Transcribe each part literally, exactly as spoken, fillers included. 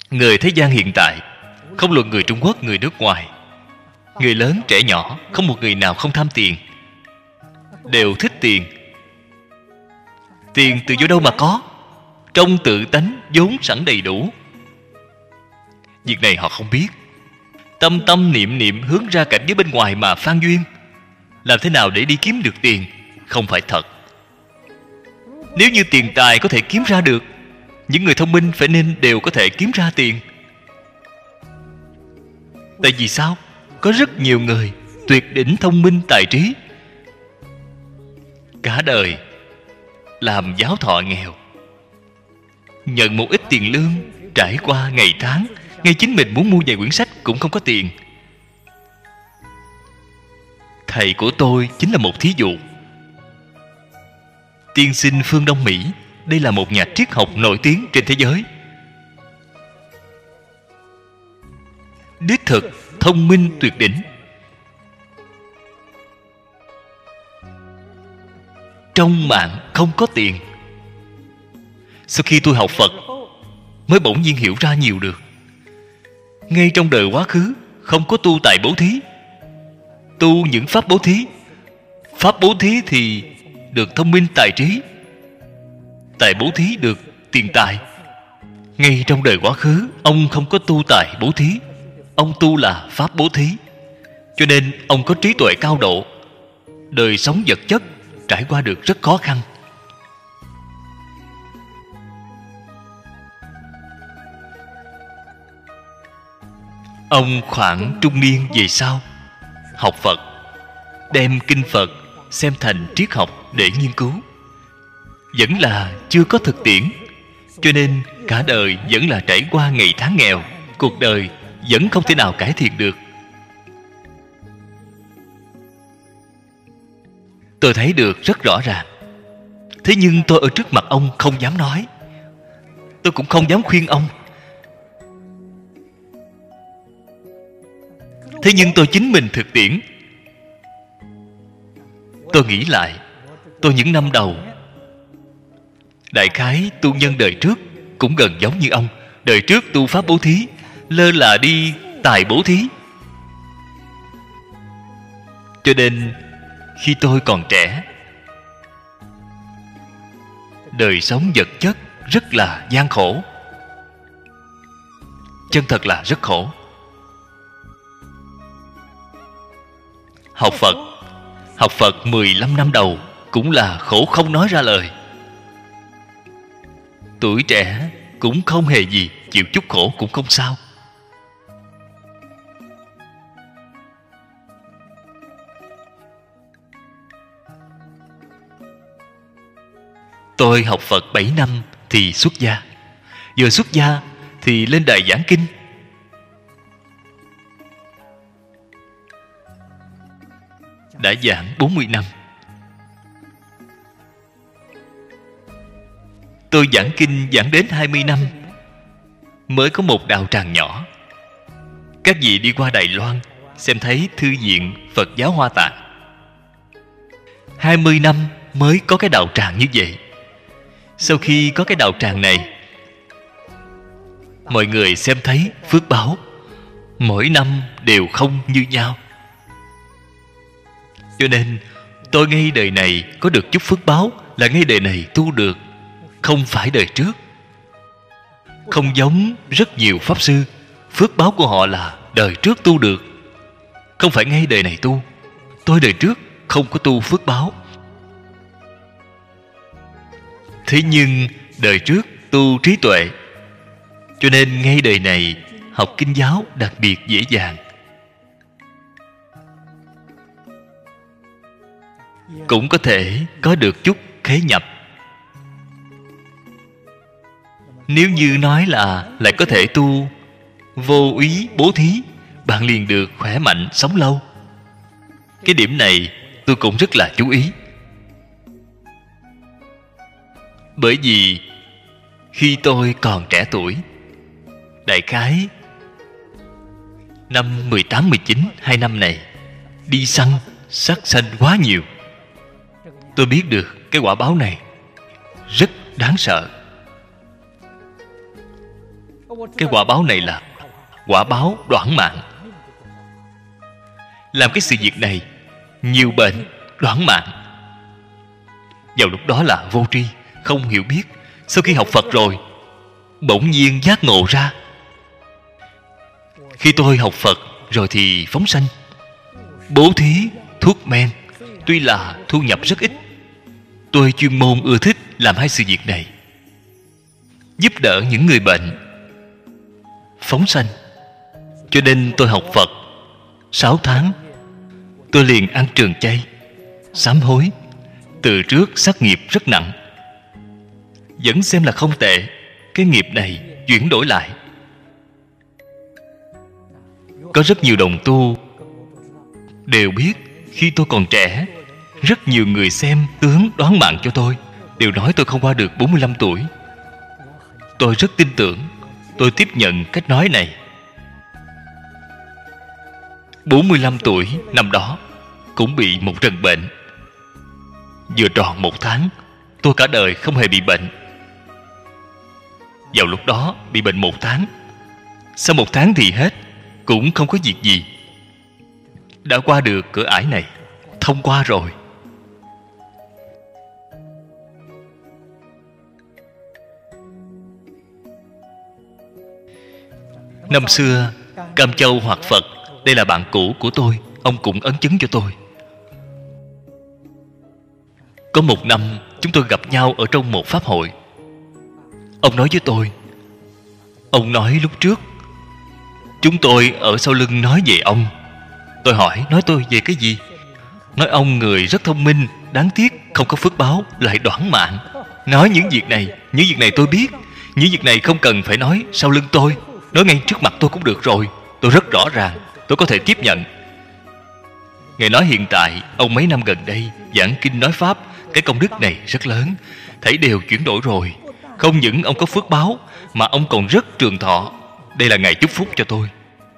Người thế gian hiện tại, không luận người Trung Quốc, người nước ngoài, người lớn, trẻ nhỏ, không một người nào không tham tiền, đều thích tiền. Tiền từ do đâu mà có? Trong tự tánh vốn sẵn đầy đủ. Việc này họ không biết. Tâm tâm niệm niệm hướng ra cảnh giới bên ngoài mà phan duyên. Làm thế nào để đi kiếm được tiền? Không phải thật. Nếu như tiền tài có thể kiếm ra được, những người thông minh phải nên đều có thể kiếm ra tiền. Tại vì sao? Có rất nhiều người tuyệt đỉnh thông minh tài trí, cả đời làm giáo thọ nghèo, nhận một ít tiền lương, trải qua ngày tháng, ngay chính mình muốn mua vài quyển sách cũng không có tiền. Thầy của tôi chính là một thí dụ. Tiên sinh phương Đông Mỹ, đây là một nhà triết học nổi tiếng trên thế giới. Đích thực thông minh tuyệt đỉnh. Trong mạng không có tiền. Sau khi tôi học Phật mới bỗng nhiên hiểu ra nhiều được. Ngay trong đời quá khứ không có tu tài bố thí, tu những pháp bố thí. Pháp bố thí thì được thông minh tài trí, tài bố thí được tiền tài. Ngay trong đời quá khứ ông không có tu tài bố thí, ông tu là pháp bố thí, cho nên ông có trí tuệ cao độ. Đời sống vật chất trải qua được rất khó khăn. Ông khoảng trung niên về sau học Phật, đem kinh Phật xem thành triết học để nghiên cứu. Vẫn là chưa có thực tiễn, cho nên cả đời vẫn là trải qua ngày tháng nghèo. Cuộc đời vẫn không thể nào cải thiện được. Tôi thấy được rất rõ ràng. Thế nhưng tôi ở trước mặt ông không dám nói. Tôi cũng không dám khuyên ông. Thế nhưng tôi chính mình thực tiễn. Tôi nghĩ lại, tôi những năm đầu đại khái tu nhân đời trước cũng gần giống như ông. Đời trước tu pháp bố thí, lơ là đi tài bố thí. Cho nên khi tôi còn trẻ, đời sống vật chất rất là gian khổ. Chân thật là rất khổ. Học Phật Học Phật mười lăm năm đầu cũng là khổ không nói ra lời. Tuổi trẻ cũng không hề gì, chịu chút khổ cũng không sao. Tôi học Phật bảy năm thì xuất gia. Vừa xuất gia thì lên đài giảng kinh. Đã giảng bốn mươi năm. Tôi giảng kinh giảng đến hai mươi năm mới có một đạo tràng nhỏ. Các vị đi qua Đài Loan xem thấy thư viện Phật giáo Hoa Tạng. hai mươi năm mới có cái đạo tràng như vậy. Sau khi có cái đạo tràng này, mọi người xem thấy phước báo mỗi năm đều không như nhau. Cho nên tôi ngay đời này có được chút phước báo là ngay đời này tu được, không phải đời trước. Không giống rất nhiều pháp sư, phước báo của họ là đời trước tu được, không phải ngay đời này tu. Tôi đời trước không có tu phước báo, thế nhưng đời trước tu trí tuệ, cho nên ngay đời này học kinh giáo đặc biệt dễ dàng. Cũng có thể có được chút khế nhập. Nếu như nói là lại có thể tu vô úy bố thí, bạn liền được khỏe mạnh sống lâu. Cái điểm này tôi cũng rất là chú ý. Bởi vì khi tôi còn trẻ tuổi, đại khái năm mười tám, mười chín, hai năm này, đi săn sát sanh quá nhiều. Tôi biết được cái quả báo này rất đáng sợ. Cái quả báo này là quả báo đoản mạng. Làm cái sự việc này, nhiều bệnh, đoản mạng. Vào lúc đó là vô tri, không hiểu biết. Sau khi học Phật rồi, bỗng nhiên giác ngộ ra. Khi tôi học Phật rồi thì phóng sanh, bố thí, thuốc men, tuy là thu nhập rất ít, tôi chuyên môn ưa thích làm hai sự việc này: giúp đỡ những người bệnh, phóng sanh. Cho nên tôi học Phật sáu tháng, tôi liền ăn trường chay, sám hối. Từ trước sát nghiệp rất nặng, vẫn xem là không tệ. Cái nghiệp này chuyển đổi lại. Có rất nhiều đồng tu đều biết khi tôi còn trẻ, rất nhiều người xem tướng đoán mạng cho tôi, đều nói tôi không qua được bốn mươi lăm tuổi. Tôi rất tin tưởng, tôi tiếp nhận cách nói này. bốn mươi lăm tuổi năm đó cũng bị một trận bệnh. Vừa tròn một tháng, tôi cả đời không hề bị bệnh. Vào lúc đó bị bệnh một tháng, sau một tháng thì hết, cũng không có việc gì. Đã qua được cửa ải này, thông qua rồi. Năm xưa Cam Châu Hoạt Phật, đây là bạn cũ của tôi, ông cũng ấn chứng cho tôi. Có một năm chúng tôi gặp nhau ở trong một pháp hội. Ông nói với tôi, ông nói lúc trước chúng tôi ở sau lưng nói về ông. Tôi hỏi, nói tôi về cái gì? Nói ông người rất thông minh, đáng tiếc không có phước báo, lại đoản mạng. Nói những việc này, những việc này tôi biết. Những việc này không cần phải nói sau lưng tôi, nói ngay trước mặt tôi cũng được rồi. Tôi rất rõ ràng, tôi có thể tiếp nhận. Ngài nói hiện tại ông mấy năm gần đây giảng kinh nói pháp, cái công đức này rất lớn, thảy đều chuyển đổi rồi. Không những ông có phước báo, mà ông còn rất trường thọ. Đây là Ngài chúc phúc cho tôi.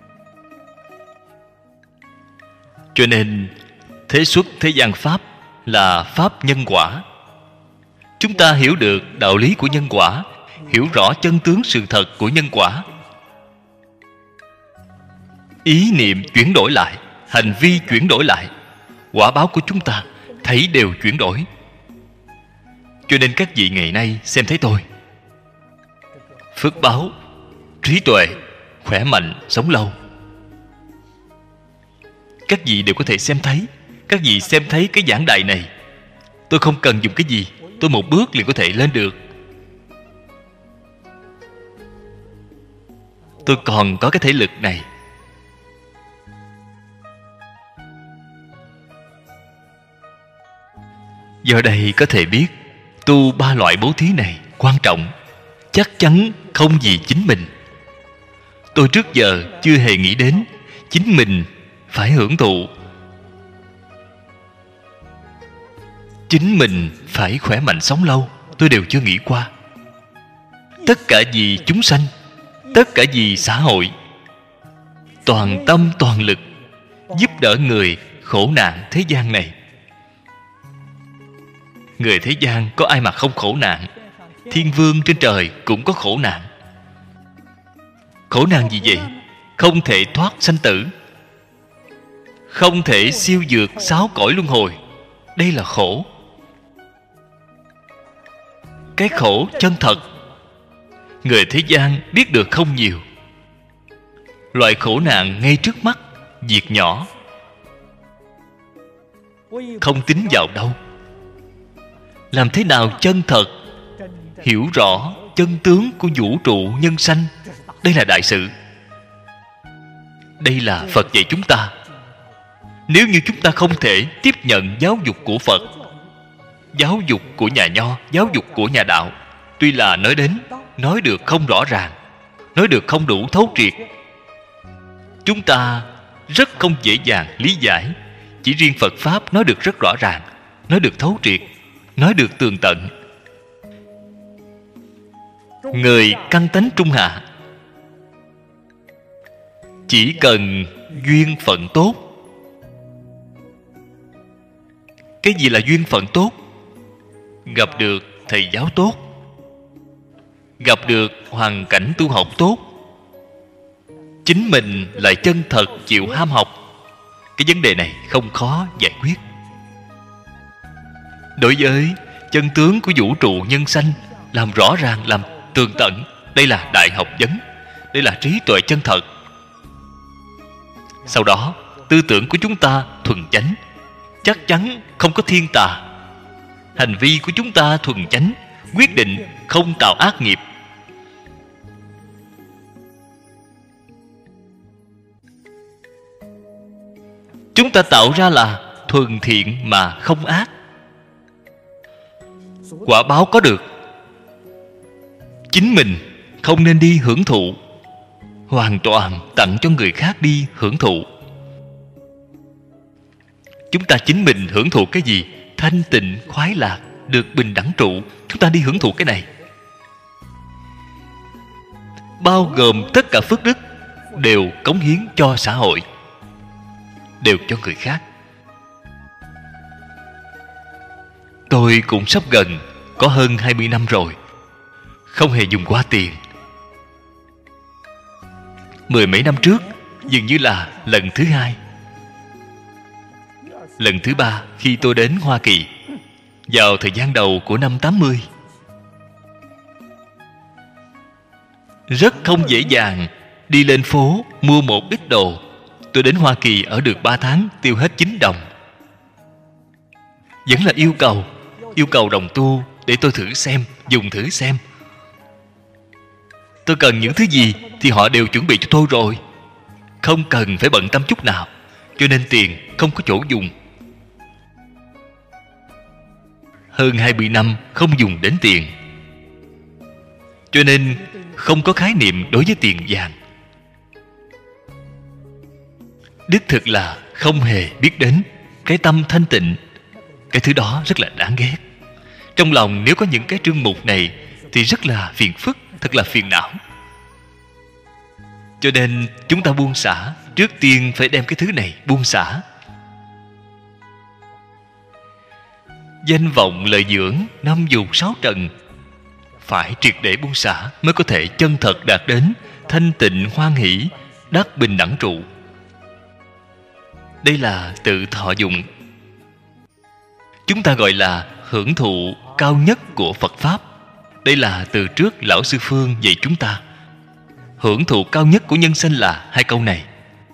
Cho nên thế xuất thế gian pháp là pháp nhân quả. Chúng ta hiểu được đạo lý của nhân quả, hiểu rõ chân tướng sự thật của nhân quả, ý niệm chuyển đổi lại, hành vi chuyển đổi lại, quả báo của chúng ta thấy đều chuyển đổi. Cho nên các vị ngày nay xem thấy tôi, phước báo, trí tuệ, khỏe mạnh, sống lâu, các vị đều có thể xem thấy. Các vị xem thấy cái giảng đài này, tôi không cần dùng cái gì, tôi một bước liền có thể lên được. Tôi còn có cái thể lực này. Do đây có thể biết tu ba loại bố thí này quan trọng, chắc chắn không vì chính mình. Tôi trước giờ chưa hề nghĩ đến chính mình phải hưởng thụ, chính mình phải khỏe mạnh sống lâu. Tôi đều chưa nghĩ qua. Tất cả vì chúng sanh, tất cả vì xã hội, toàn tâm toàn lực giúp đỡ người khổ nạn thế gian này. Người thế gian có ai mà không khổ nạn? Thiên vương trên trời cũng có khổ nạn. Khổ nạn gì vậy? Không thể thoát sanh tử, không thể siêu vượt sáu cõi luân hồi. Đây là khổ. Cái khổ chân thật, người thế gian biết được không nhiều. Loại khổ nạn ngay trước mắt, việc nhỏ, không tính vào đâu. Làm thế nào chân thật hiểu rõ chân tướng của vũ trụ nhân sanh? Đây là đại sự. Đây là Phật dạy chúng ta. Nếu như chúng ta không thể tiếp nhận giáo dục của Phật, giáo dục của nhà Nho, giáo dục của nhà Đạo, tuy là nói đến, nói được không rõ ràng, nói được không đủ thấu triệt, chúng ta rất không dễ dàng lý giải. Chỉ riêng Phật Pháp nói được rất rõ ràng, nói được thấu triệt, nói được tường tận. Người căn tánh trung hạ, chỉ cần duyên phận tốt. Cái gì là duyên phận tốt? Gặp được thầy giáo tốt, gặp được hoàn cảnh tu học tốt, chính mình lại chân thật chịu ham học, cái vấn đề này không khó giải quyết. Đối với chân tướng của vũ trụ nhân sanh, làm rõ ràng, làm tường tận, đây là đại học vấn, đây là trí tuệ chân thật. Sau đó tư tưởng của chúng ta thuần chánh, chắc chắn không có thiên tà. Hành vi của chúng ta thuần chánh, quyết định không tạo ác nghiệp. Chúng ta tạo ra là thuần thiện mà không ác. Quả báo có được, chính mình không nên đi hưởng thụ, hoàn toàn tặng cho người khác đi hưởng thụ. Chúng ta chính mình hưởng thụ cái gì? Thanh tịnh, khoái lạc, được bình đẳng trụ. Chúng ta đi hưởng thụ cái này, bao gồm tất cả phước đức, đều cống hiến cho xã hội, đều cho người khác. Tôi cũng sắp gần có hơn hai mươi năm rồi, không hề dùng qua tiền. Mười mấy năm trước dường như là lần thứ hai. Lần thứ ba khi tôi đến Hoa Kỳ, vào thời gian đầu của năm tám mươi. Rất không dễ dàng đi lên phố mua một ít đồ. Tôi đến Hoa Kỳ ở được ba tháng, tiêu hết chín đồng. Vẫn là yêu cầu Yêu cầu đồng tu để tôi thử xem, dùng thử xem. Tôi cần những thứ gì thì họ đều chuẩn bị cho tôi rồi, không cần phải bận tâm chút nào. Cho nên tiền không có chỗ dùng. Hơn hai mươi năm không dùng đến tiền, cho nên không có khái niệm đối với tiền vàng. Đích thực là không hề biết đến cái tâm thanh tịnh. Cái thứ đó rất là đáng ghét. Trong lòng nếu có những cái trương mục này thì rất là phiền phức, thật là phiền não. Cho nên chúng ta buông xả, trước tiên phải đem cái thứ này buông xả. Danh vọng lợi dưỡng, năm dục sáu trần, phải triệt để buông xả mới có thể chân thật đạt đến thanh tịnh hoan hỷ, đắc bình đẳng trụ. Đây là tự thọ dụng. Chúng ta gọi là hưởng thụ cao nhất của Phật Pháp. Đây là từ trước Lão Sư Phương dạy chúng ta. Hưởng thụ cao nhất của nhân sanh là hai câu này.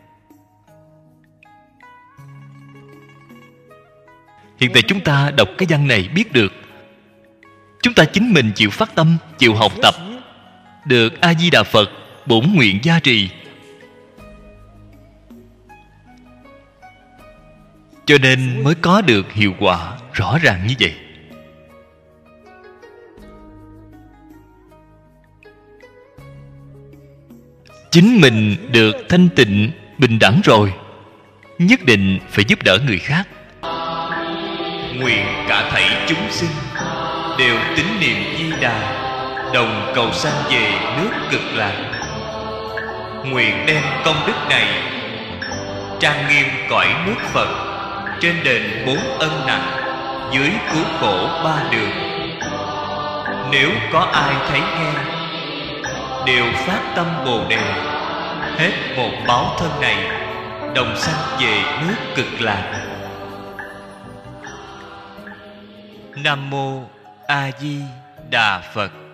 Hiện tại chúng ta đọc cái văn này biết được, chúng ta chính mình chịu phát tâm, chịu học tập, được A-di-đà Phật bổn nguyện gia trì, cho nên mới có được hiệu quả rõ ràng như vậy. Chính mình được thanh tịnh, bình đẳng rồi, nhất định phải giúp đỡ người khác. Nguyện cả thảy chúng sinh đều tín niệm Di Đà, đồng cầu sanh về nước Cực Lạc. Nguyện đem công đức này trang nghiêm cõi nước Phật, trên đền bốn ân nặng, dưới cứu khổ ba đường. Nếu có ai thấy nghe, đều phát tâm Bồ Đề, hết một báo thân này, đồng sanh về nước Cực Lạc. Nam mô A Di Đà Phật.